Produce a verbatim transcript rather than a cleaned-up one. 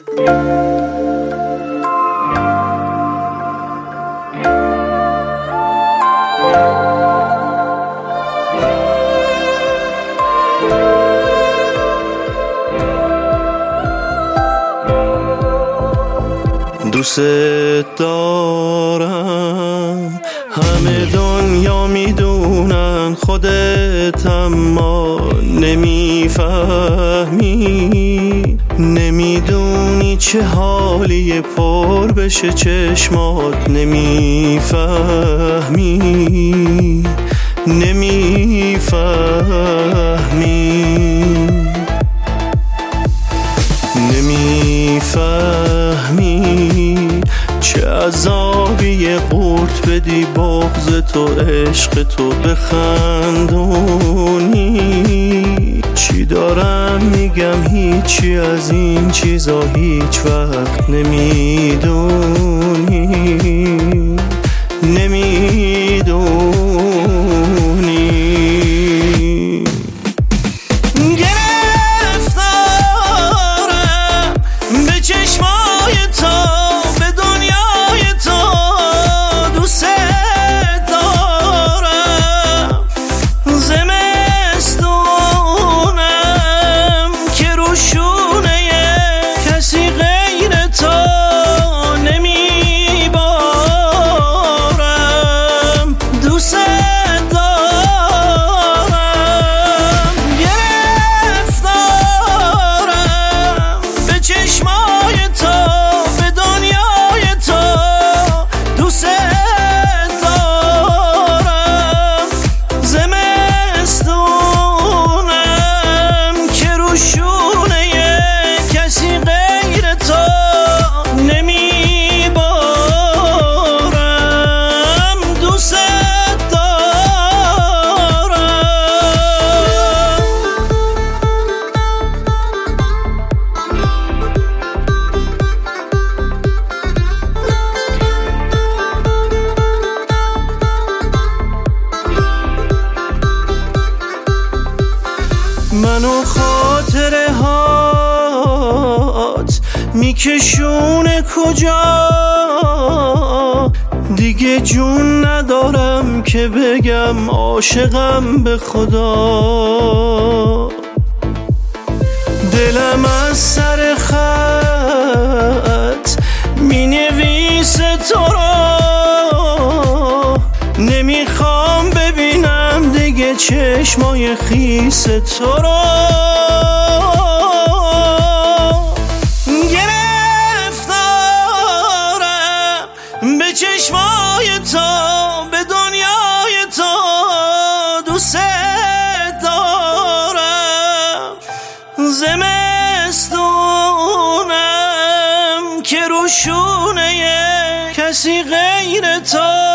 دوست دارم، همه دنیا میدونن، خودت اما نمیفهمی، نمیدونی چه حالیه پر بشه چشمات، نمیفهمی نمیفهمی نمیفهمی چه عذابیه قورت بدی بغض تو عشق تو بخندونی. چی دارم میگم هیچی از این چیزا هیچ وقت نمیدونی نمیدونی منو خاطره هات میکشونه کجا، دیگه جون ندارم که بگم عاشقم به خدا. دلم از سر خط مینویسه تو را، نمیخوام ببینم دیگه چشمای خیس تو را. گرفتارم به چشمای تو، به دنیای تو، دوست دارم. زمستونم که روشونه کسی غیر تو